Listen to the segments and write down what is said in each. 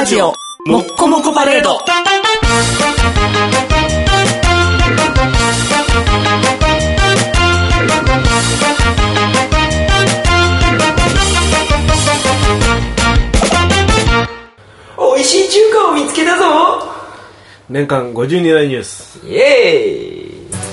ジオもっこもこパレード。 美味しい中華を見つけたぞ。 年間52大ニュース。 イエーイ。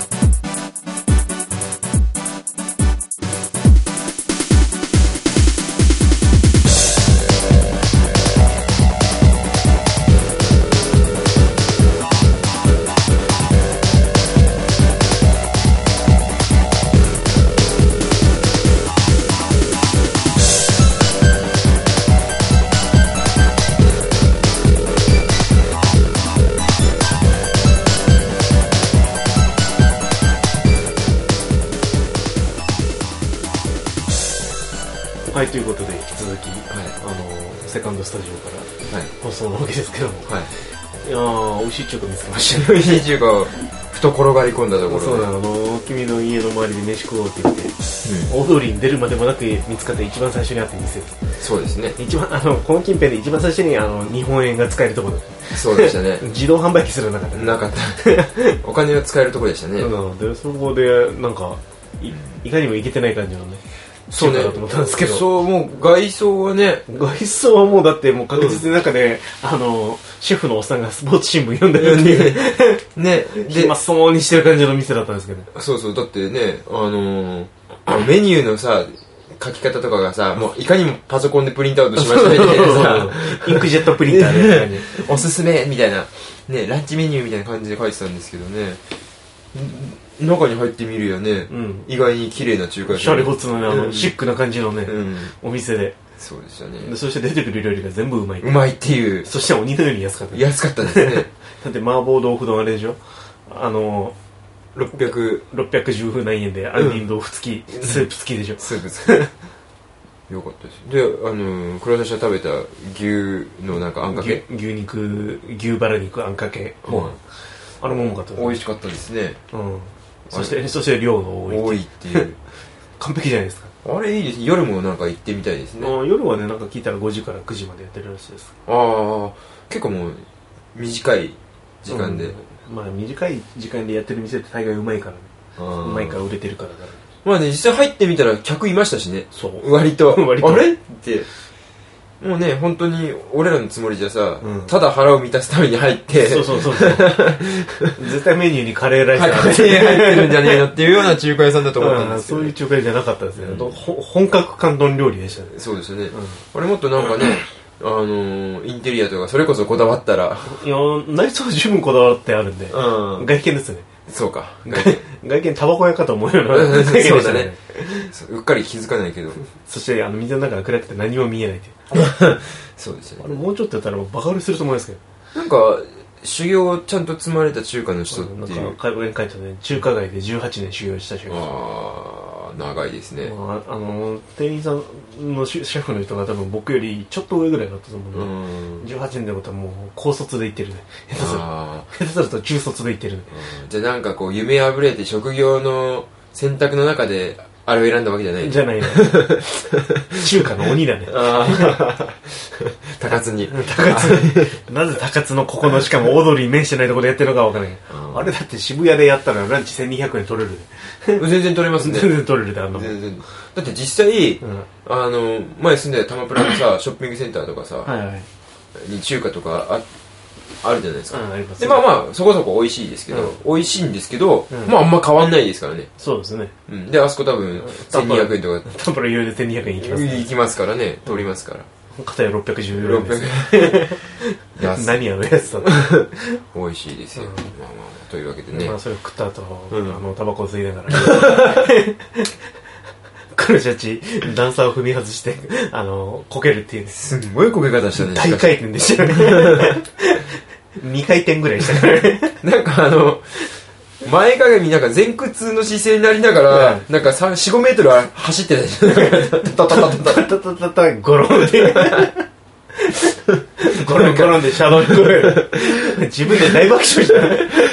はい、ということで引き続き、セカンドスタジオから放送なわけですけども、いやー、美味しい中華見つけましたね。 美味しい中華をふと転がり込んだところで、 そうなの、君の家の周りで飯食おうって言って、大通りに出るまでもなく見つかって一番最初にあった店。 そうですね。 一番この近辺で一番最初に日本円が使えるところ。 そうでしたね。 自動販売機すらなかった。 なかった。お金が使えるところでしたね。 でそこでなんかいかにもいけてない感じのね。そうね、だと思ったんですけど、 そう、もう外装はね、 外装はもうだってもう確実に中で、シェフのおっさんがスポーツ新聞読んでるっていうね、 で暇そうにしてる感じの店だったんですけど、 そうそう、だってね、メニューのさ書き方とかがさ、もういかにもパソコンでプリントアウトしましたみたいなさ、 インクジェットプリンターで、ね、 おすすめみたいなね、ランチメニューみたいな感じで書いてたんですけどね、中に入ってみるよね、意外に綺麗な中華屋シャレホツのね、シックな感じのね、お店で、 そうでしたね。 でそして出てくる料理が全部うまい、 うまいっていう、 そして鬼のように安かった、 安かったですね。 だって麻婆豆腐丼あれでしょ、 610 何円で杏仁豆腐付き、スープ付きでしょ。 スープ付きよかったです。で、黒田社食べた牛のなんかあんかけ、 牛バラ肉あんかけ、あれもうまかったです。 美味しかったですね。 そして量が多いっていう完璧じゃないですか。 あれいいです。夜もなんか行ってみたいですね。 夜はね、なんか聞いたら5時から9時までやってるらしいです。 結構もう短い時間で、 まあ短い時間でやってる店って大概うまいからね、うまいから売れてるからだ。 まあね、実際入ってみたら客いましたしね。 そう、 割とあれってもうね、本当に俺らのつもりじゃさ、ただ腹を満たすために入って、 そう絶対メニューにカレーライスが入ってるんじゃねえのっていうような中華屋さんだと思ったんですけど、 そういう中華屋じゃなかったですね。本格広東料理でしたね。 そうですね。あれもっとなんかね、インテリアとかそれこそこだわったら、 いや、内装十分こだわってあるんで、外見ですね。 そうか、 外見タバコ屋かと思うような外見でしたね。 うっかり気づかないけど、 そして水の中が暗くて何も見えないっていうそうですよね。 あれもうちょっとやったらバカ売れすると思いますけど、 なんか修行をちゃんと積まれた中華の人っていう、 なんか上に書いてね、中華街で18年修行した人が、 長いですね。 店員さんのシェフの人が多分僕よりちょっと上ぐらいだったと思うので、18年ってことはもう高卒で行ってるね。下手すると中卒で行ってるね。 じゃあなんかこう夢あぶれて職業の選択の中であれを選んだわけじゃない。 じゃないね。中華の鬼だね。 高津に。 なぜ高津のここのしかも大通りに面してないところでやってるのかわからない。あれだって渋谷でやったらランチ1200円取れるね。全然取れますね。 全然取れるで、 全然。だって実際、前住んでた玉プラのさ、ショッピングセンターとかさ、に中華とかあるじゃないですか。で、まあまあそこそこ美味しいですけど、美味しいんですけど、まああんま変わんないですからね。 そうですね。 で、あそこ多分1200円とか、 タンプラ余裕で1200円いきますね。 いきますからね、取りますから。 片や610円です。何やのやつだ。 美味しいですよ。まあまあというわけでね。 まあそれを食った後、タバコを吸いながら。黒シャチ段差を踏み外してこけるっていう、 すごいこけ方したね。 大回転でしたね。2回転ぐらいしたからね。 なんか前かがみなんか前屈の姿勢になりながら、なんか4、5メートル走ってたでしょ。タタタタタタタタゴロンでゴロンでシャドウに来る。自分で大爆笑した。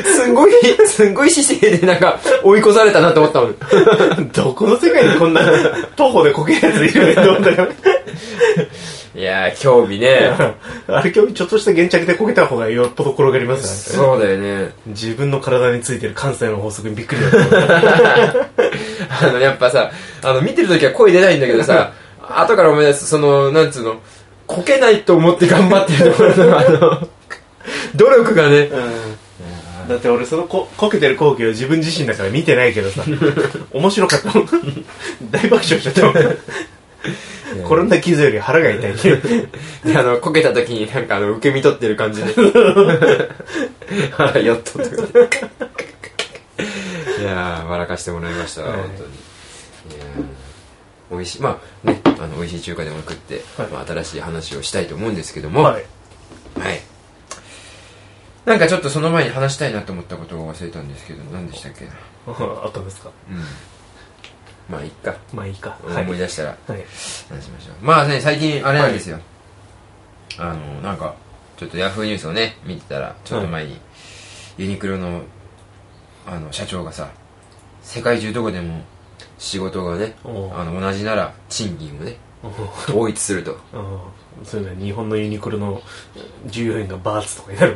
すんごい姿勢でなんか追い越されたなと思ったもん。 どこの世界にこんな徒歩でこけるやついるのと思ったから。 いやー、興味ね。 あれ興味ちょっとした原着でこけた方がよっぽど転がりますよね。そうだよね。 自分の体についてる感性の法則にびっくりだよ。やっぱさ、見てるときは声出ないんだけどさ、後から思い出す、なんつうの、こけないと思って頑張ってるところの努力がね、 だって俺そのこけてる光景を自分自身だから見てないけどさ面白かったもん大爆笑しちゃったもん転んだ傷より腹が痛いでこけた時になんか受け身取ってる感じで腹よっとっていやー笑かしてもらいました、本当に。いや美味しい、まあね、美味しい中華でも食って、まあ、新しい話をしたいと思うんですけども、はい、なんかちょっとその前に話したいなと思ったことを忘れたんですけど、何でしたっけな。 あったんですか。 まあいいか。思い出したら話しましょう。まあね、最近あれなんですよ。なんかちょっとヤフーニュースをね見てたら、ちょっと前にユニクロの社長がさ、世界中どこでも仕事がね同じなら賃金をね統一すると。 そういうのは日本のユニクロの従業員がバーツとかになる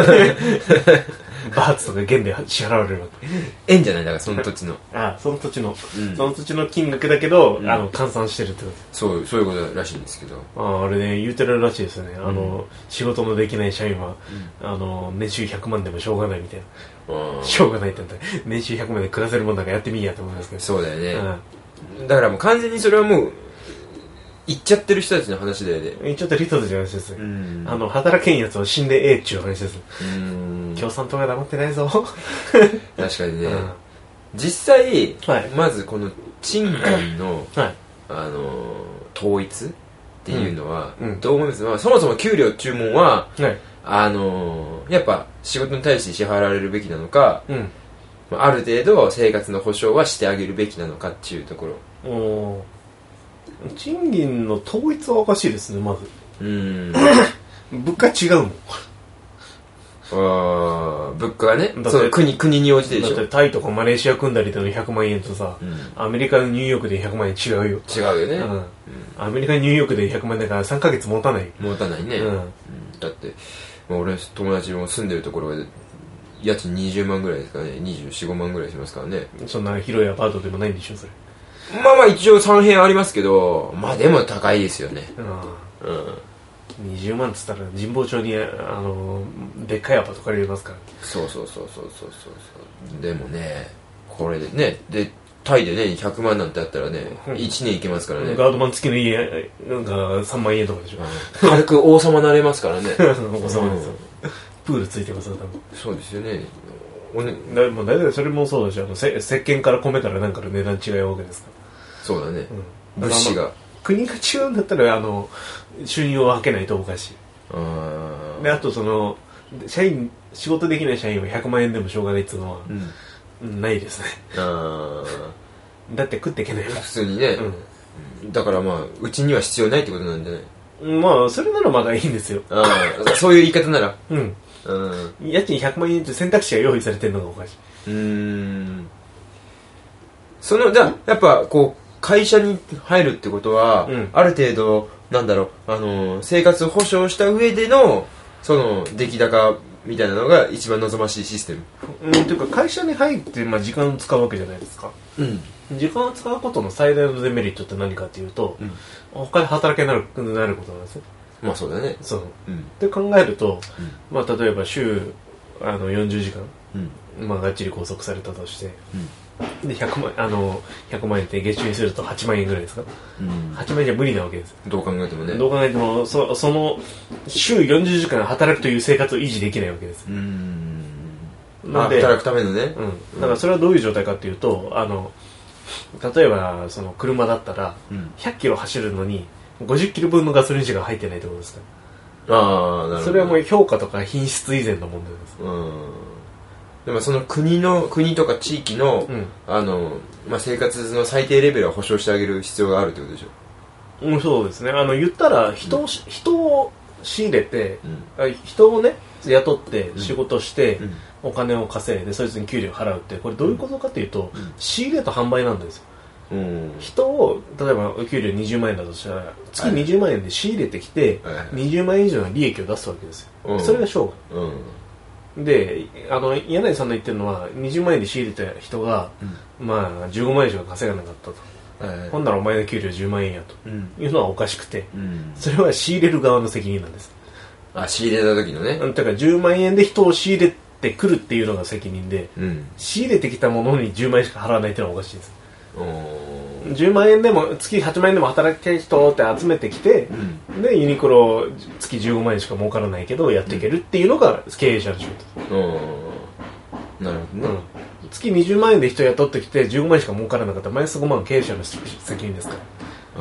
バーツとか元で支払われるわけ。 円じゃない、だからその土地のその土地の金額だけど、換算してるってこと。 そういうことらしいんですけど、 あれね言うてるらしいですよね。仕事のできない社員は、年収100万でもしょうがないみたいな。しょうがないって言ったら年収100万で暮らせるもんだからやってみいやと思いますけど。 そうだよね、だからもう完全にそれはもう言っちゃってる人たちの話で、 言っちゃってる人たちの話です。働けんやつを死んでええっちゅう話です。共産党が黙ってないぞ確かにね、実際、まずこの賃金の、統一っていうのは、どう思います？そもそも給料注文は、やっぱ仕事に対して支払われるべきなのか、ある程度生活の保障はしてあげるべきなのかっていうところ。 賃金の統一はおかしいですね、まず。物価違うもん。 物価がね、そう国に応じてでしょ。 だってタイとかマレーシア組んだりでの100万円とさ、アメリカのニューヨークで100万円違うよ。 違うよね。 アメリカニューヨークで100万円だから3ヶ月持たない。 持たないね。だって、俺友達も住んでるところで家賃20万ぐらいですかね。24、5万ぐらいしますからね。 そんな広いアパートでもないんでしょ、それ。 まあ一応3部屋ありますけど、まあでも高いですよね。 20万っつったら神保町にでっかいアパート借りれますから。 そうでもね、これでね、でタイでね100万なんてあったらね、1年いけますからね。 ガードマン付きの家が3万円とかでしょ。 軽く王様なれますからね。 王様ですよ。プールついてますよ、多分。 そうですよね。 もう大体それもそうだし、石鹸から米からなんかの値段違うわけですから。 そうだね、物資が国が違うんだったら収入を分けないとおかしい。であと仕事できない社員は100万円でもしょうがないっていうのは、ないですね。だって食っていけないから普通にね、だからまあうちには必要ないってことなんじゃない。 まあそれならまだいいんですよ。 そういう言い方なら家賃100万円って選択肢が用意されてるのがおかしい。 じゃあやっぱこう会社に入るってことは、ある程度なんだろう、生活保障した上でのその出来高みたいなのが一番望ましいシステム。 というか会社に入って、時間を使うわけじゃないですか。時間を使うことの最大のデメリットって何かっていうと、他で働けなくなることなんですよ。 まあそうだね。 そう。って考えると、例えば週40時間、がっちり拘束されたとして、で100万円って月収にすると8万円ぐらいですか。8万円じゃ無理なわけです。 どう考えてもね。 どう考えてもその週40時間働くという生活を維持できないわけです。 働くためのね。 だからそれはどういう状態かっていうと、例えばその車だったら100キロ走るのに50キロ分のガソリンしか入ってないってことですか。 なるほど。 それはもう評価とか品質以前の問題です。 でもその国とか地域の、生活の最低レベルは保障してあげる必要があるってことでしょ。 そうですね。言ったら人を仕入れて、人をね雇って仕事して、お金を稼いでそいつに給料払うって、これどういうことかというと、仕入れと販売なんですよ。 人を例えばお給料20万円だとしたら月20万円で仕入れてきて、20万円以上の利益を出すわけですよ、それが商売、で柳井さんの言ってるのは20万円で仕入れた人が、まあ15万円しか稼がなかったと、ほんならお前の給料10万円やと、いうのはおかしくて、それは仕入れる側の責任なんです。 仕入れた時のね。 だから10万円で人を仕入れてくるっていうのが責任で、仕入れてきたものに10万円しか払わないっていうのはおかしいです。10万円でも月8万円でも働きたい人って集めてきて、でユニクロ月15万円しか儲からないけどやっていけるっていうのが経営者の仕事。 なるほどね。 月20万円で人雇ってきて15万円しか儲からなかったらマイナス5万経営者の責任ですから。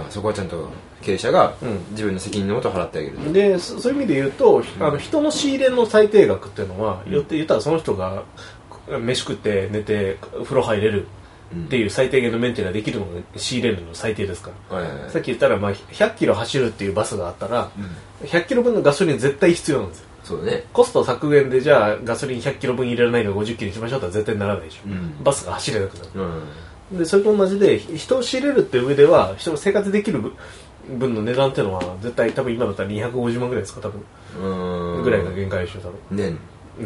そこはちゃんと経営者が自分の責任のもと払ってあげる。 でそういう意味で言うと、人の仕入れの最低額っていうのは、言ったらその人が飯食って寝て風呂入れるっていう最低限のメンテナンスできるのが仕入れるの最低ですから、さっき言ったら、100キロ走るっていうバスがあったら、100キロ分のガソリン絶対必要なんですよ。 そうね、 コスト削減でじゃあガソリン100キロ分入れられないのを50キロにしましょうとは絶対ならないでしょ、バスが走れなくなる、でそれと同じで人を仕入れるっていう上では人が生活できる分の値段っていうのは絶対多分今だったら250万ぐらいですか、多分ぐらいが限界でしょ多分ね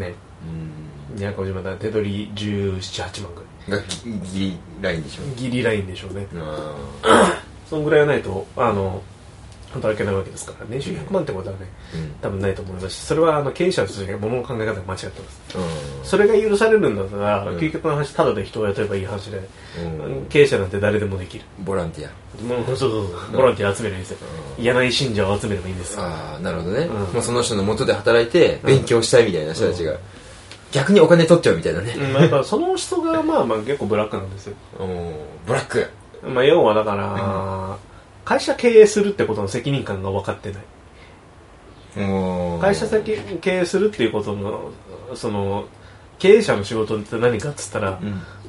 250万だ手取り17、8万ぐらいがギリラインでしょ。 ギリラインでしょうね。そのぐらいはないと働けないわけですから、年収100万ってことはね、多分ないと思いますし、それは経営者として物の考え方が間違ってます、それが許されるんだったら、究極の話、ただで人を雇えばいい話で、経営者なんて誰でもできる。 ボランティア、 そうボランティア集めればいいんですよ、柳井信者を集めればいいんですよ。 なるほどね、もうその人の元で働いて勉強したいみたいな人たちが、逆にお金取っちゃうみたいなね、 やっぱその人が結構ブラックなんですよ。 ブラック、 要はだから、会社経営するってことの責任感が分かってない。会社経営するっていうことのその経営者の仕事って何かっつったら、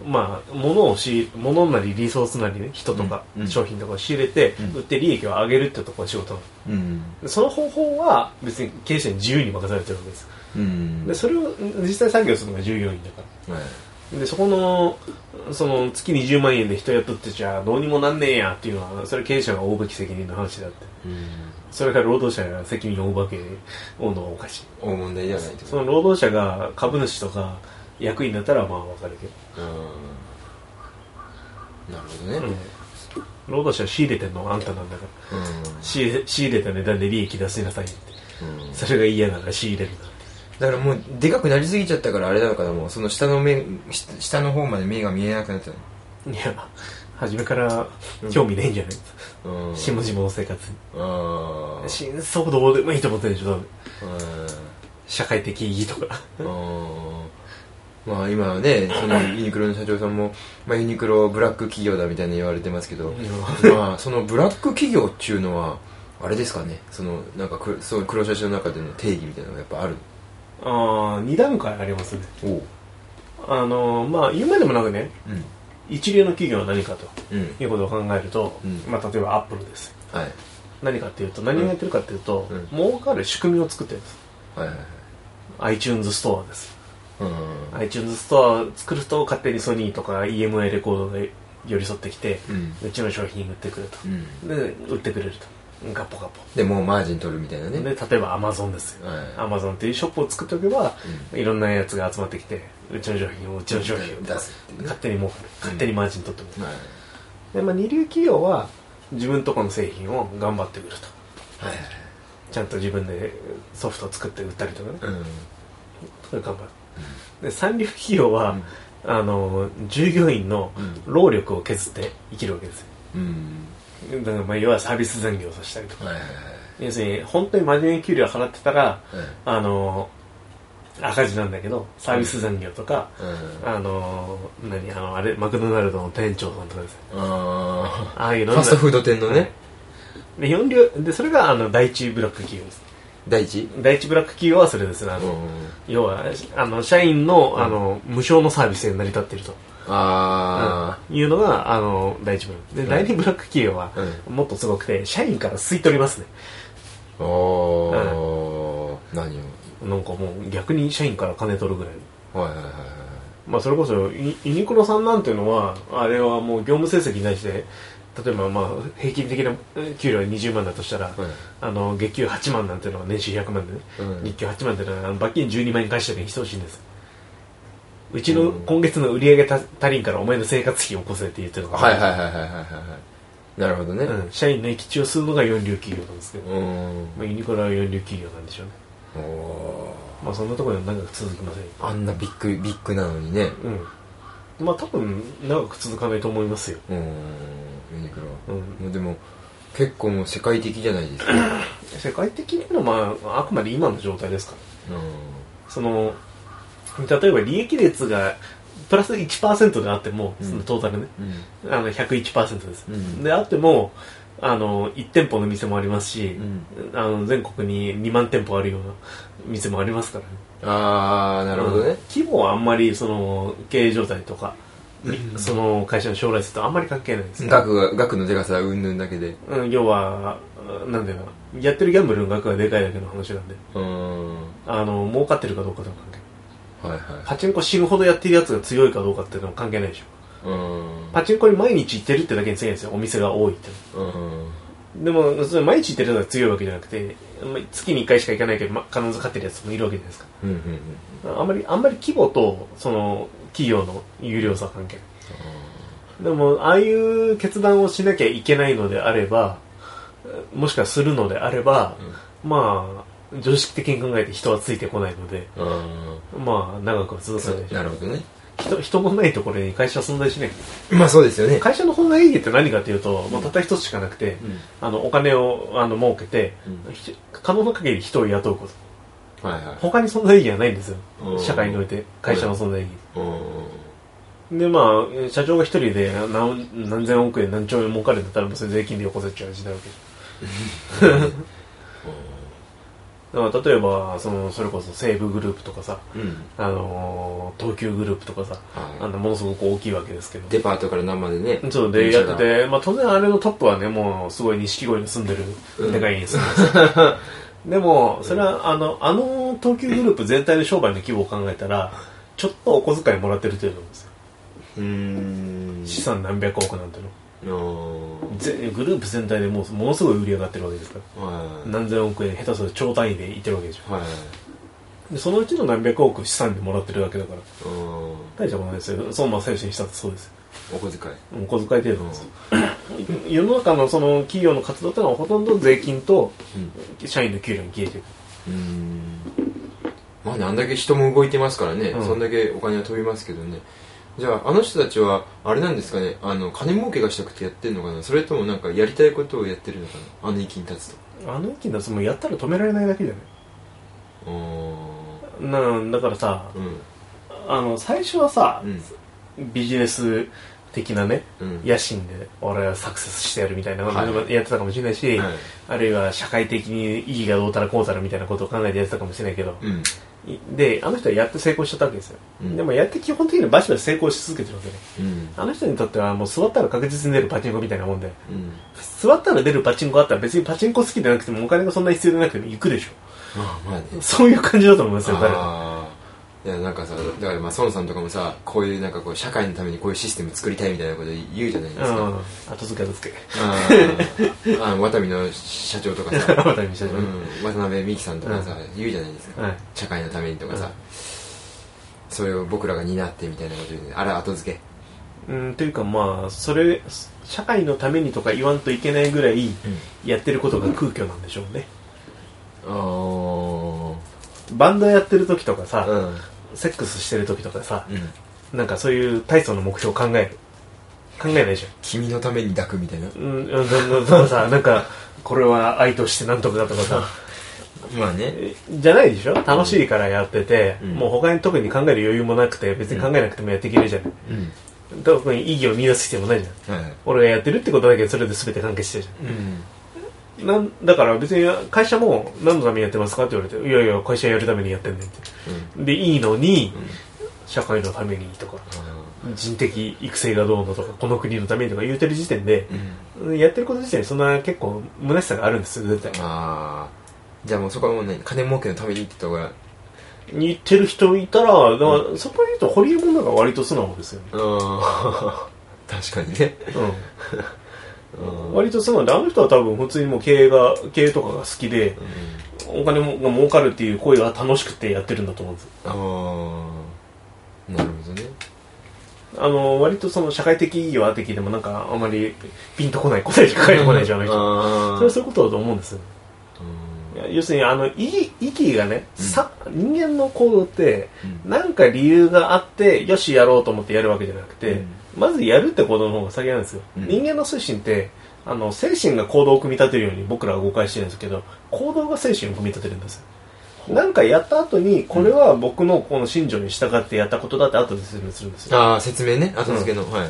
物なりリソースなりね、人とか商品とかを仕入れて、売って利益を上げるってところが仕事なの、その方法は別に経営者に自由に任されてるわけです、でそれを実際作業するのが従業員だから、でそこの月20万円で人雇ってちゃどうにもなんねえやっていうのは、それ経営者が負うべき責任の話であって、それから労働者が責任を負うわけをのはおかしい。 大問題ではないと。 その労働者が株主とか役員だったら分かるけど、 なるほどね、 労働者は仕入れてんのはあんたなんだから、仕入れた値段で利益出しなさいって、それが嫌なら仕入れるな。 だからもうでかくなりすぎちゃったからあれなのかな、もうその下の方まで目が見えなくなったの。いや、初めから興味ないんじゃない、下々の生活に。真相どうでもいいと思ってるでしょ、多分。社会的意義とか。 今はね、そのユニクロの社長さんも、ユニクロブラック企業だみたいに言われてますけど、そのブラック企業っていうのはあれですかね、その黒社長の中での定義みたいなのがやっぱある。 2段階ありますね。言うまでもなくね、一流の企業は何かということを考えると、例えばアップルです、何かっていうと、何をやってるかっていうと、儲かる仕組みを作ってるんです、iTunes ストアです、iTunes ストアを作ると勝手にソニーとか EMI レコードが寄り添ってきて、うちの商品売ってくれと、で売ってくれると、ガポガポでもうマージン取るみたいなね。 で例えばアマゾンですよ、アマゾンっていうショップを作っておけば、いろんなやつが集まってきて、うちの商品を出すっていう、勝手に儲かる、勝手にマージン取ってもらう、で、二流企業は自分とこの製品を頑張って売ると、ちゃんと自分でソフトを作って売ったりとかね、それ頑張る、で三流企業は、従業員の労力を削って生きるわけですよ、だから要はサービス残業させたりとか、要するに本当に真面目に給料払ってたら、赤字なんだけどサービス残業とか、あれマクドナルドの店長さんとかですね、ああいうのファストフード店のね、 でそれが第一ブラック企業です。第一ブラック企業はそれですね、要は社員の、無償のサービスで成り立っているというのが第一ブラックで、第二ブラック企業はもっとすごくて、社員から吸い取りますね。 何をなんかもう逆に社員から金取るぐらい、 まあそれこそユニクロさんなんていうのはあれはもう業務成績に対して例えばまあ平均的な給料が20万だとしたら、月給8万なんていうのは年収100万でね、日給8万っていうのは罰金12万円返した時に等しいんです。うちの今月の売り上げ足りんからお前の生活費を起こせって言ってるのが、 はいはいはいはいはいはい。なるほどね。 社員の駅地をするのが四流企業なんですけど、まあ、ユニクロは四流企業なんでしょうね。まあそんなところで長く続きませんよ。 あんなビッグなのにね。 まあ多分長く続かないと思いますよ。 ユニクロ。もうでも結構もう世界的じゃないですか。 世界的にはまああくまで今の状態ですから。その例えば利益率がプラス 1% であっても、そのトータルね、101% です、であっても1店舗の店もありますし、全国に2万店舗あるような店もありますからね。 ああ、なるほどね。 規模はあんまりその経営状態とか、その会社の将来性とあんまり関係ないです、 額のでかさはうんぬんだけで、 要はなんだよな、やってるギャンブルの額がでかいだけの話なんで、儲かってるかどうかとは関係ない。パチンコ死ぬほどやってるやつが強いかどうかっていうのは関係ないでしょ。パチンコに毎日行ってるってだけに強いんですよ、お店が多いって。でもそれ毎日行ってるやつが強いわけじゃなくて、月に1回しか行かないけど、必ず勝ってるやつもいるわけじゃないですか。あんまり規模とその企業の有料さは関係ない。でもああいう決断をしなきゃいけないのであれば、もしくはするのであれば、まあ常識的に考えて人はついてこないので、まあ長くは続かないでしょ。 なるほどね。 人のないところに会社は存在しない。 まあそうですよね。 会社の本来意義って何かというと、たった一つしかなくて、お金を儲けて、可能な限り人を雇うこと。他に存在意義はないんですよ。社会において会社の存在意義。でまあ社長が一人で何千億円何兆円儲かるんだったら、もうそれ税金でよこせっちゃう時代わけじゃん。だから例えばそれこそ西武グループとかさ、東急グループとかさ、ものすごく大きいわけですけど、 デパートから生でね、 そうでやってて、まあ、当然あれのトップはね、もうすごい錦鯉に住んでるでかい家に住んでるんですよ。でもそれは東急グループ全体の商売の規模を考えたら、ちょっとお小遣いもらってる程度なんですよ。資産何百億なんてのグループ全体でものすごい売り上がってるわけですから、何千億円下手すると超単位でいってるわけでしょ、でそのうちの何百億資産でもらってるわけだから、大したことないですよ。孫正義にしたってそうですよ。 お小遣い程度なんですよ。世の中のその企業の活動ってのはほとんど税金と社員の給料に消えてる。 まあね、あんだけ人も動いてますからね、そんだけお金は飛びますけどね。じゃああの人たちはあれなんですかね、金儲けがしたくてやってるのかな、それともなんかやりたいことをやってるのかな、域に立つと。 域に立つもやったら止められないだけじゃない。だからさ、最初はさ、ビジネス的なね、野心で俺はサクセスしてやるみたいなことやってたかもしれないし、あるいは社会的に意義がどうたらこうたらみたいなことを考えてやってたかもしれないけど、であの人はやって成功しちゃったわけですよ、でもやって基本的にはバシバシ成功し続けてるわけで、あの人にとってはもう座ったら確実に出るパチンコみたいなもんで、座ったら出るパチンコあったら別にパチンコ好きでなくてもお金がそんな必要でなくても行くでしょ。そういう感じだと思いますよ、誰か。 いやなんかさ、だからまあ孫さんとかもさ、こういうなんかこう社会のためにこういうシステム作りたいみたいなこと言うじゃないですか。 後付けワタミの社長とかさ、 渡辺美樹さんとかさ、言うじゃないですか、社会のためにとかさ、それを僕らが担ってみたいなこと言うね。あれ後付けというかまあそれ社会のためにとか言わんといけないぐらいやってることが空虚なんでしょうね。バンドやってる時とかさ、セックスしてる時とかさ、なんかそういう大層の目標を考えないでしょ。 君のために抱くみたいな。 さ、なんかこれは愛としてなんとかだとかさまあね、 じゃないでしょ。楽しいからやってて、もう他に特に考える余裕もなくて、別に考えなくてもやっていけるじゃない、特に意義を見出す必要もないじゃん、俺がやってるってことだけでそれで全て関係してるじゃん、だから別に会社も何のためにやってますかって言われて、いやいや会社やるためにやってんねんって、でいいのに、社会のためにとか、人的育成がどうのとか、この国のためにとか言うてる時点で、やってること自体にそんな結構虚しさがあるんですよ絶対。 じゃあもうそこはもうね、金儲けのためにって言った方がに言ってる人いたら、だからそこで言うとホリエモンなんか割と素直ですよね。 確かにね。 割と素直で、あの人は多分普通にもう経営とかが好きで、お金が儲かるっていう行為が楽しくてやってるんだと思うんですよ。 なるほどね。 割とその社会的意義はあって聞いてもなんかあまりピンとこない答えしか返ってこないじゃないか。それはそういうことだと思うんですよ。要するに意義がね、人間の行動って何か理由があってよしやろうと思ってやるわけじゃなくて、まずやるって行動の方が先なんですよ。人間の精神って精神が行動を組み立てるように僕らは誤解してるんですけど、行動が精神を組み立てるんですよ。なんかやった後にこれは僕のこの信条に従ってやったことだって後で説明するんですよ。 説明ね、後付けの、はい。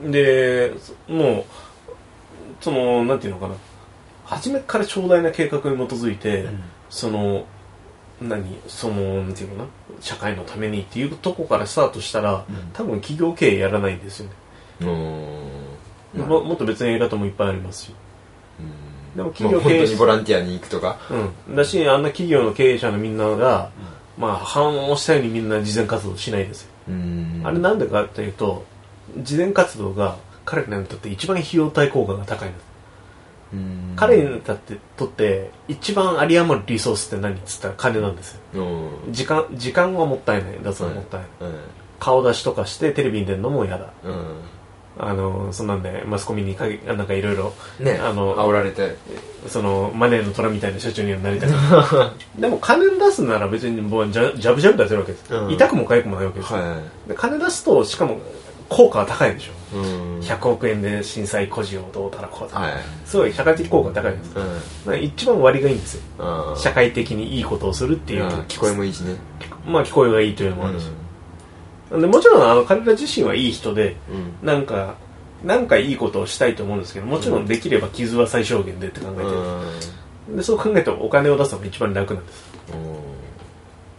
でもうなんていうのかな、初めから長大な計画に基づいて、なんていうのかな、社会のためにっていうとこからスタートしたら、多分企業経営やらないんですよね。もっと別のやり方もいっぱいありますし。でも企業経営本当にボランティアに行くとか。 だし、あんな企業の経営者のみんなが、反応したようにみんな慈善活動しないですよ。あれなんでかというと、慈善活動が彼らにとって一番費用対効果が高いんです。彼にとって一番有り余るリソースって何っつったら金なんですよ。時間はもったいない、脱はもったいない、顔出しとかしてテレビに出るのも嫌だ、そんなんでマスコミになんかいろいろ煽られてマネーの虎みたいな社長にはなりたいでも金出すなら別にもうジャブジャブ出せるわけです、痛くも痒くもないわけです、で金出すとしかも効果は高いでしょ、100億円で震災孤児をどうたらこうたら、すごい社会的効果が高いんです、一番割がいいんですよ、社会的にいいことをするっていう、 聞こえもいいしね、 聞こえがいいというのもあるし、でもちろん彼ら自身はいい人で、なんかいいことをしたいと思うんですけど、もちろんできれば傷は最小限でって考えてる、でそう考えてお金を出すのが一番楽なんです。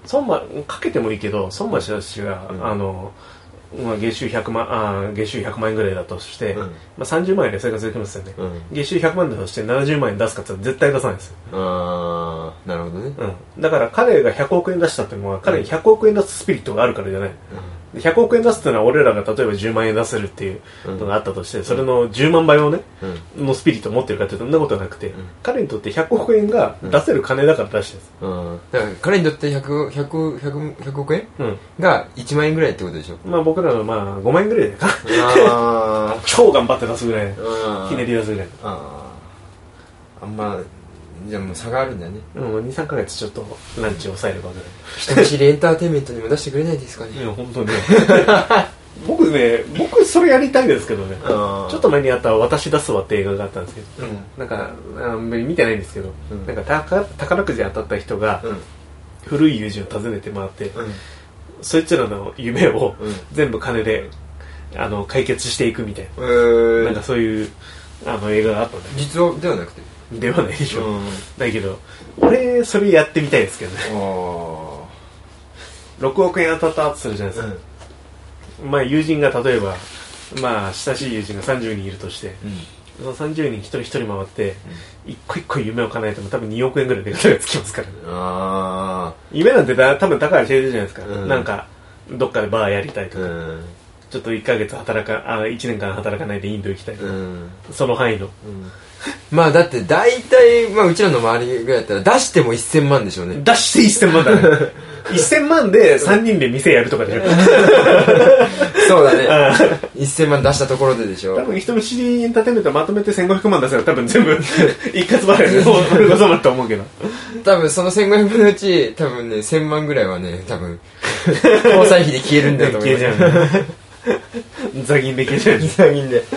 かけてもいいけど、孫正氏が月収100万円ぐらいだとして、30万円で生活できますよね、月収100万円だとして70万円出すかって絶対出さないですよ。 なるほどね、 だから彼が100億円出したっていうのは、彼に100億円出すスピリットがあるからじゃない、100億円出すっていうのは俺らが例えば10万円出せるっていうのがあったとして、それの10万倍をね、のスピリットを持ってるかっていうとそんなことはなくて、彼にとって100億円が出せる金だから出してるんです、 だから彼にとって100億円が1万円ぐらいってことでしょ。 僕らの5万円ぐらいか超頑張って出すぐらい、ひねり出すぐらい、 あんまじゃあもう差があるんだよね。 2、3ヶ月ちょっとランチを抑えればぐらい。 人見知りエンターテインメントにも出してくれないですかね。 いや本当に僕それやりたいですけどね。ちょっと前にあった私出すわって映画があったんですけど、なんか見てないんですけど、なんか宝くじ当たった人が古い友人を訪ねて回って、そいつらの夢を全部金で解決していくみたいな、なんかそういう映画があったんだけど、 実話ではなくてではないでしょ、だけど俺それやってみたいですけどね。6億円当たったとするじゃないですか、友人が例えば親しい友人が30人いるとして、その30人一人一人回って一個一個夢を叶えても多分2億円ぐらいで手がつきますからね。夢なんて多分高い知れてるじゃないですか、なんかどっかでバーやりたいとか、ちょっと1ヶ月1年間働かないでインド行きたいとか、その範囲の、 だって大体、うちらの周りぐらいだったら出しても1000万でしょうね。 出して1000万だね1000万で3人で店やるとかでしょそうだね1000万出したところででしょ。 多分人見知りエンターテインメントまとめて1500万出せば多分全部一括払いで収まると思うけど、 多分その1500分のうち多分ね1000万ぐらいはね多分交際費で消えるんだと思う。 消えちゃうザギンで消えちゃうザギンで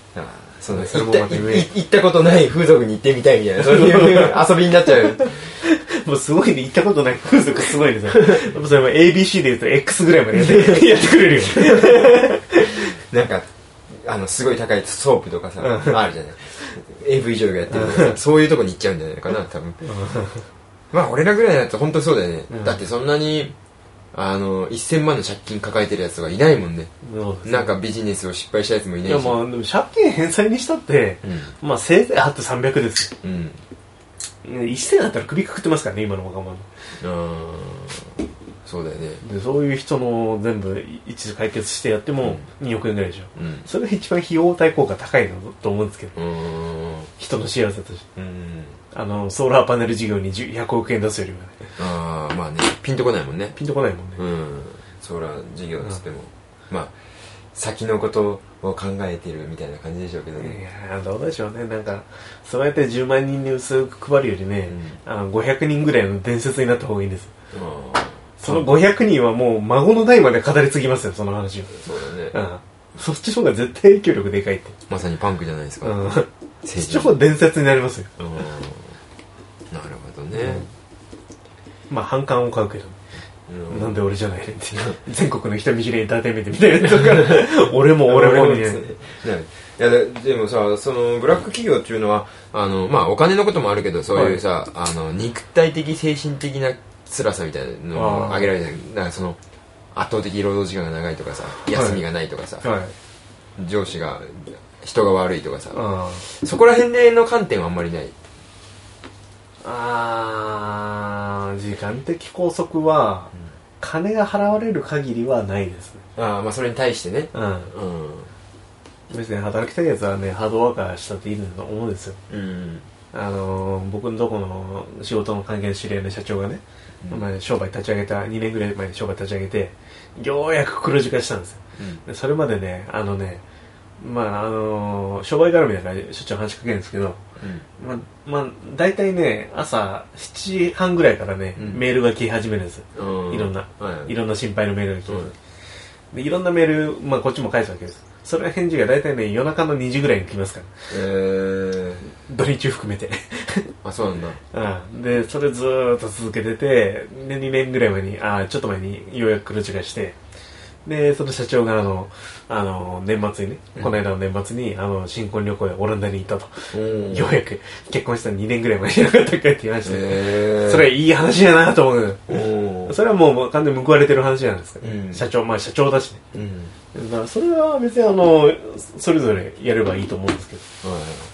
行ったことない風俗に行ってみたいみたいな、そういう遊びになっちゃうもうすごいね、行ったことない風俗すごいですよそれも ABC で言うと X ぐらいまでやってくれるよなんかすごい高いソープとかさ、あるじゃない AV 女優がやってるからそういうとこに行っちゃうんじゃないかな多分俺らぐらいだと本当にそうだよね、だってそんなに1000万の借金抱えてるやつがいないもんね。なんかビジネスを失敗したやつもいないし。 でも借金返済にしたって、せいぜいあって300ですよ。1000あったら首くくってますからね、今の若者。 そうだよね。 でそういう人の全部一致解決してやっても2億円ぐらいでしょ、それが一番費用対効果高いのと思うんですけど、人の幸せとして、ソーラーパネル事業に100億円出すよりはね。まあね、ピンとこないもんね。 ピンとこないもんね。 ソーラー事業っつっても、まあ先のことを考えてるみたいな感じでしょうけどね。 いやどうでしょうね。なんかそうやって10万人に薄く配るよりね、500人ぐらいの伝説になった方がいいんです。その500人はもう孫の代まで語り継ぎますよ、その話を。 そうだね。 そっちの方が絶対影響力でかいって。 まさにパンクじゃないですか。 そっちの方が伝説になりますよ。 なるほどね。 まあ反感を買うけど、なんで俺じゃないねって全国の人見知りエンターテインメントみたいなとこから俺もみたいな。いやでもさ、そのブラック企業っていうのはまあお金のこともあるけど、そういうさ、肉体的精神的な辛さみたいなのを挙げられない。だからその圧倒的労働時間が長いとかさ、休みがないとかさ、上司が人が悪いとかさ、そこら辺での観点はあんまりない。 時間的拘束は、金が払われる限りはないですね。 まあそれに対してね。 別に働きたいやつはね、ハードワーカーしたっていいんだと思うんですよ。僕のとこの仕事の関係の知り合いの社長がね、商売立ち上げた2年ぐらい前に商売立ち上げて、ようやく黒字化したんですよ。それまでね、商売絡みだからしょっちゅう話しかけるんですけど、大体ね、朝7時半ぐらいからね、メールが来始めるんですよ。いろんな心配のメールが来て、でいろんなメール、こっちも返すわけです。それは返事が大体ね、夜中の2時ぐらいに来ますから。土日含めて。 そうなんだ。 で、それずーっと続けてて、2年ぐらい前に、ちょっと前にようやく黒字化して、で、その社長が年末にね、この間の年末に、新婚旅行でオランダに行ったと。ようやく結婚した2年ぐらい前になかったかって言いまして、それはいい話やなと思う。それはもう完全に報われてる話なんですけど、社長だしね。だからそれは別にそれぞれやればいいと思うんですけど。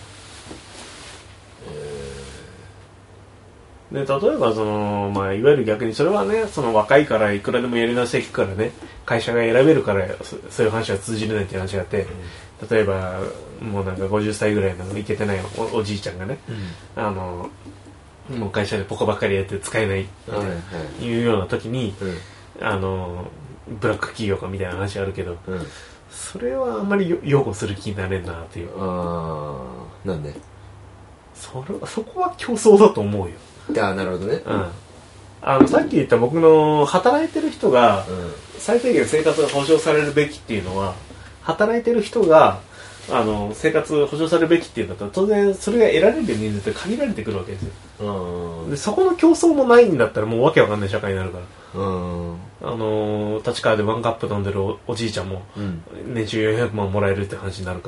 で例えばいわゆる逆にそれはね、若いからいくらでもやり直していくからね、会社が選べるからそういう話は通じれないっていう話があって、例えばもうなんか50歳ぐらいのイケてないおじいちゃんがね、もう会社でポカばっかりやって使えないっていうような時に、ブラック企業かみたいな話あるけど、それはあんまり擁護する気になれんなっていう。 なんでそこは競争だと思うよ。 なるほどね。 さっき言った僕の働いてる人が最低限生活が保障されるべきっていうのは、働いてる人が生活保障されるべきっていうんだったら、当然それが得られる人数って限られてくるわけですよ。でそこの競争もないんだったらもうわけわかんない社会になるから、立川でワンカップ飲んでる おじいちゃんも年収400万もらえるって話になるから、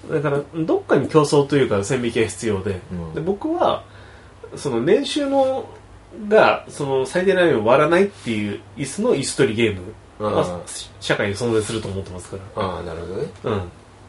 だからどっかに競争というか線引きが必要で、で僕はその年収が最低ラインを割らないっていう椅子の椅子取りゲームは社会に存在すると思ってますから。 なるほどね。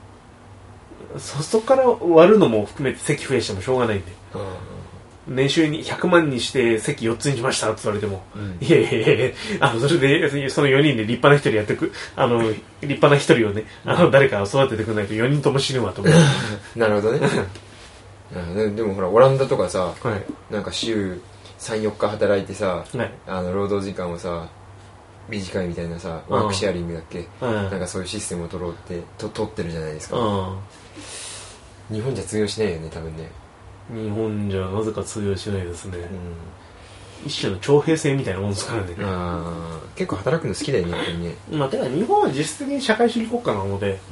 そこから割るのも含めて席増やしてもしょうがないんで、年収に100万にして席4つにしましたって言われても、いやそれでその4人で立派な1人やってく、立派な1人をね、誰かを育ててくれないと4人とも死ぬわと思う。 なるほどね。でもほらオランダとかさ、なんか週 3,4 日働いてさ、労働時間をさ短いみたいなさ、ワークシェアリングだっけ、なんかそういうシステムを取ってるじゃないですか。日本じゃ通用しないよね、多分ね。 日本じゃなぜか通用しないですね。一種の徴兵制みたいなもんですからね。 結構働くの好きだよね、やっぱりね。 てか日本は実質的に社会主義国家なので、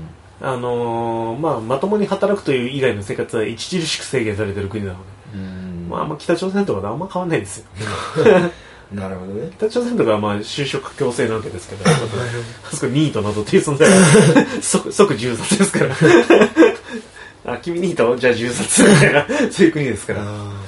まともに働くという以外の生活は著しく制限されてる国なので、北朝鮮とかとあんま変わんないですよ。 なるほどね。 北朝鮮とかは就職強制なわけですけど、あそこニートなどっていう存在は即銃殺ですから君ニートじゃあ銃殺みたいなそういう国ですから。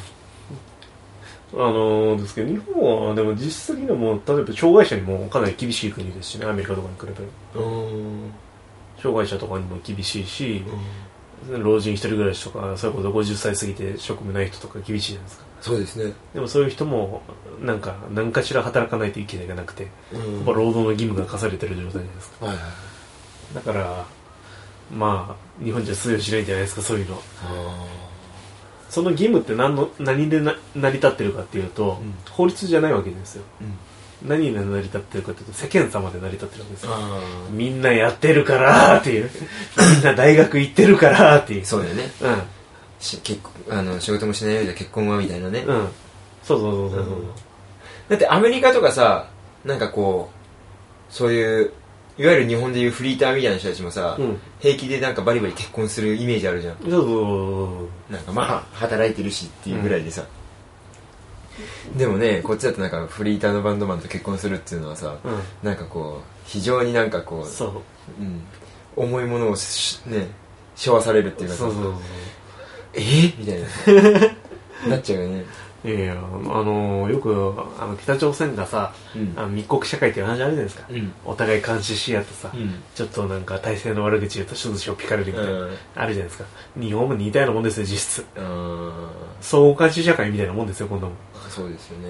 ですけど日本はでも実質的にも例えば障害者にもかなり厳しい国ですしね、アメリカとかに比べると障害者とかにも厳しいし、 老人一人暮らしとか、そういうこと50歳過ぎて職務ない人とか厳しいじゃないですか。 そうですね。 でもそういう人もなんか何かしら働かないといけないがなくて、やっぱ労働の義務が課されてる状態じゃないですか。だからまあ日本じゃ通用しないんじゃないですか、そういうの。その義務って何で成り立ってるかっていうと、法律じゃないわけですよ。何で成り立ってるかというと世間様で成り立ってるわけですよ。みんなやってるからっていうみんな大学行ってるからっていう。 そうだよね。仕事もしないようじゃ結婚はみたいなね。 そう。 だってアメリカとかさ、なんかこうそういういわゆる日本でいうフリーターみたいな人たちもさ、平気でなんかバリバリ結婚するイメージあるじゃん。なんかまあ働いてるしっていうぐらいでさ、でもね、こっちだとなんかフリーターのバンドマンと結婚するっていうのはさ、なんかこう非常になんかこう、重いものをね背負わされるっていうかさ、みたいななっちゃうよね。 いやいや、よく北朝鮮がさ、密告社会っていう話あるじゃないですか。お互い監視し合ってさ、ちょっとなんか体制の悪口言うと手術を聞かれるみたいな、あるじゃないですか。日本も似たようなもんですよ、実質。相互監視社会みたいなもんですよ、こんなもん。 そうですよね。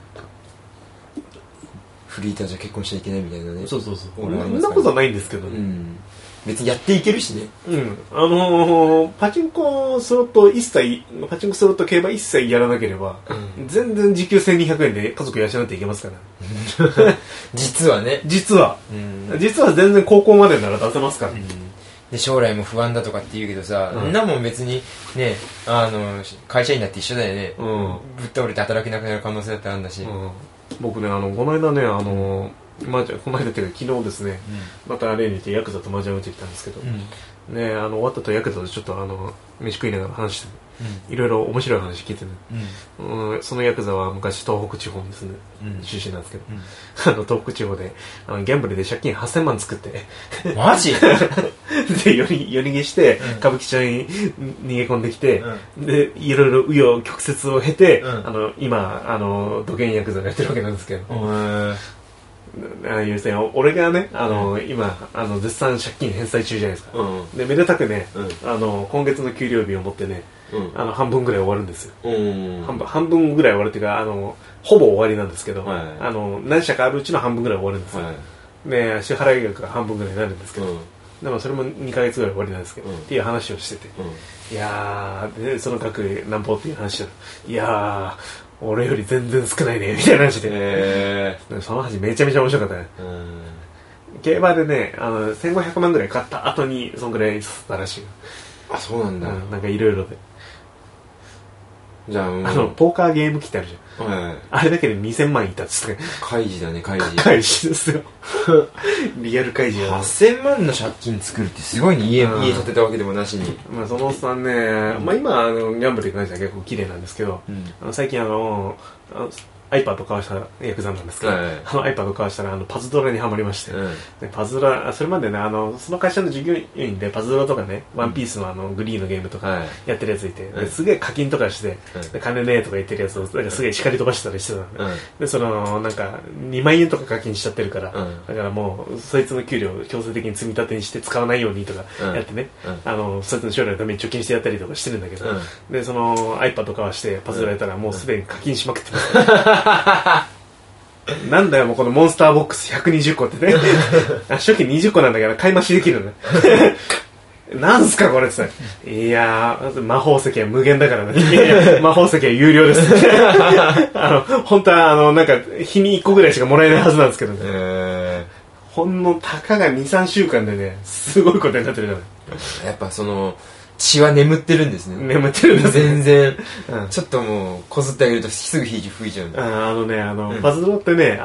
フリーターじゃ結婚しちゃいけないみたいなね。 そう。そんなことはないんですけどね。 別にやっていけるしね。 パチンコスロット競馬一切やらなければ、全然時給1200円で家族養っていけますから実はね。 実は全然高校までなら出せますから、 で将来も不安だとかって言うけどさ、そんなもん別にね、会社員だって一緒だよね。ぶっ倒れて働けなくなる可能性だってあるんだし。 僕ね、この間ね、この間っていうか昨日ですね、また例にてヤクザと麻雀打ってきたんですけど、ね、終わったとヤクザとちょっと飯食いながら話して、いろいろ面白い話聞いてね、そのヤクザは昔東北地方に住んで出身なんですけど、東北地方でギャンブルで借金8000万作ってマジで夜逃げして歌舞伎町に逃げ込んできて、でいろいろ紆余曲折を経て、今土建ヤクザがやってるわけなんですけど、要するに俺がね、今絶賛借金返済中じゃないですか、でめでたくね、今月の給料日をもってね、半分ぐらい終わるんですよ、半分ぐらい終わるっていうかほぼ終わりなんですけど、何社かあるうちの半分ぐらい終わるんですよ、で支払い額が半分ぐらいになるんですけど、でもそれも2ヶ月ぐらい終わりなんですけど、っていう話をしてて、いやーでその額何歩っていう話だ、いやー俺より全然少ないねみたいな話で、その話めちゃめちゃ面白かったね。競馬でね1500万ぐらい買った後にそんぐらいしたらしい。 あ、そうなんだ。 なんかいろいろで、 じゃあポーカーゲーム機ってあるじゃん、あれだけで2000万いったっつって。 開示だね、開示ですよリアル開示や。 8000万の借金作るってすごいね。家建てたわけでもなしに。 そのおっさんね、今ギャンブルに関しては結構綺麗なんですけど、最近iPad 買わしたヤクザなんですけど、iPad 買わしたらパズドラにはまりまして、でパズドラ、それまでねその会社の従業員でパズドラとかね、ワンピースのグリーンのゲームとかやってるやついて、すげえ課金とかして、金ねえとか言ってるやつをなんかすげえ叱り飛ばしてたりしてたんで、でなんか2万円とか課金しちゃってるから、だからもうそいつの給料を強制的に積み立てにして使わないようにとかやってね、そいつの将来のために貯金してやったりとかしてるんだけど、でその iPad 買わしてパズドラやったらもうすでに課金しまくってますなんだよもうこのモンスターボックス120個ってね初期20個なんだけど買い増しできるねなんすかこれってさ、いやー魔法石は無限だからねいやいや魔法石は有料です本当はなんか日に1個ぐらいしかもらえないはずなんですけどね、ほんのたかが 2,3 週間でねすごいことになってるからやっぱ血は眠ってるんですね。 眠ってるんですね。 全然、ちょっともうこすってあげるとすぐ吹いちゃう。 パズドラってね、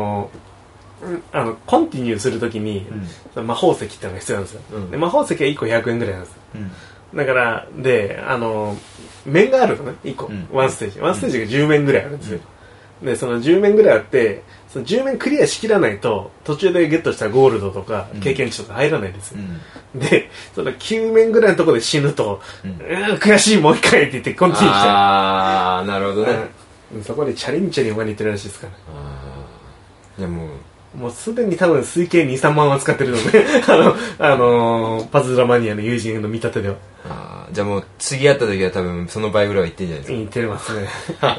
コンティニューするときに、魔法石ってのが必要なんですよ。で魔法石は1個100円ぐらいなんですよ。だからで面があるのね、1個、ワンステージが10面ぐらいあるんですよ。でその10面ぐらいあって、その10面クリアしきらないと途中でゲットしたゴールドとか経験値とか入らないんですよ、でその9面ぐらいのところで死ぬと、悔しいもう一回って言ってコンティニューしちゃう。 ああなるほどね、 そこでチャリンチャリン他に行ってるらしいですから。 いやもうすでに多分推計 2,3 万は使ってるのでパズドラマニアの友人の見立てでは。 じゃあもう次会った時は多分その倍ぐらいは言ってんじゃないですか。 言ってますね。 そうですか。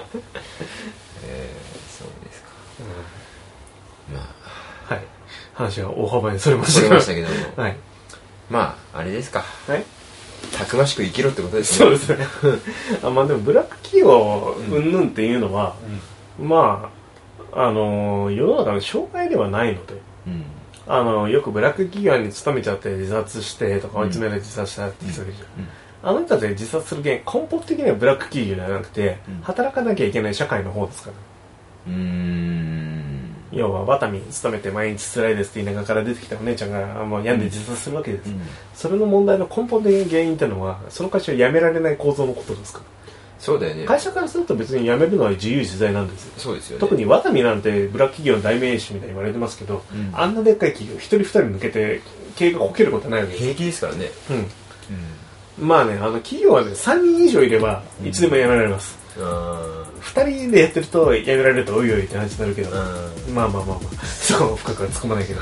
まあはい、話が大幅にそれましたけども、 はい、 まああれですか、 はい、 たくましく生きろってことですね。 そうですね。まあでもブラック企業云々っていうのは、まあ世の中の障害ではないので、よくブラック企業に勤めちゃって自殺してとか追い詰められて自殺したって言ってたわけじゃん。あの人たちが自殺する原因、根本的にはブラック企業じゃなくて、働かなきゃいけない社会の方ですから。要はワタミに勤めて毎日辛いですって言いながら出てきたお姉ちゃんがもう病んで自殺するわけです。それの問題の根本的な原因っていうのは、その会社を辞められない構造のことですから。 そうだよね。 会社からすると別に辞めるのは自由自在なんですよ。 そうですよね。 特にワタミなんてブラック企業の代名詞みたいに言われてますけど、あんなでっかい企業一人二人抜けて経営がこけることはないわけです。 平気ですからね。 まあね、企業はね、3人以上いればいつでも辞められます。2人でやってると辞められるとおいおいって話になるけど、まあそこ深くは突っ込まないけど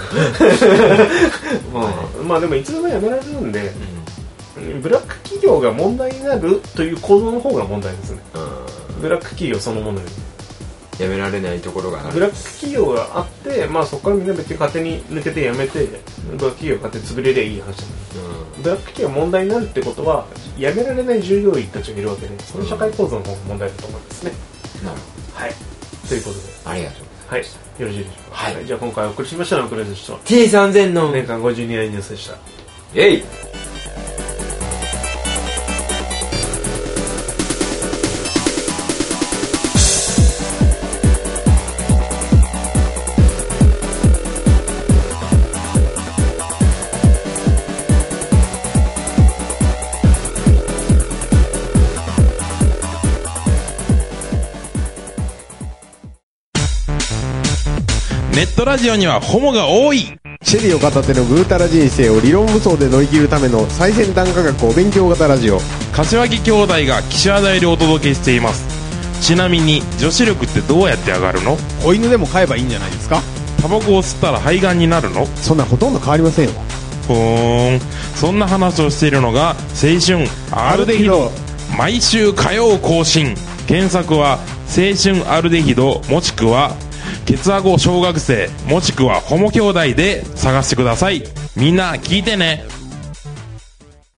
まあでもいつでも辞められるんで、ブラック企業が問題になるという構造の方が問題ですね。ブラック企業そのものより辞められないところがある。 ブラック企業があって、まあそこからみんな別に勝手に抜けて辞めて、ブラック企業が勝手に潰れりゃいい話なんです。ブラック企業が問題になるってことは辞められない従業員たちがいるわけで、その社会構造の方が問題だと思うんですね。 なるほど。 はい。ということで、 ありがとうございます。 はい。よろしいでしょうか。 はい。 じゃあ今回お送りしましたのはこれでした。 T3000 の年間52年ニュースでした。 イェイ。 ネットラジオにはホモが多い。 シェリーを片手のぐうたら人生を理論武装で乗り切るための最先端科学お勉強型ラジオ。 柏木兄弟が岸和田よりお届けしています。ちなみに女子力ってどうやって上がるの？ 子犬でも飼えばいいんじゃないですか？ タバコを吸ったら肺がんになるの？ そんなほとんど変わりませんよ。 そんな話をしているのが青春アルデヒド。毎週火曜更新。検索は青春アルデヒドもしくはケツアゴ小学生もしくはホモ兄弟で探してください。みんな聞いてね。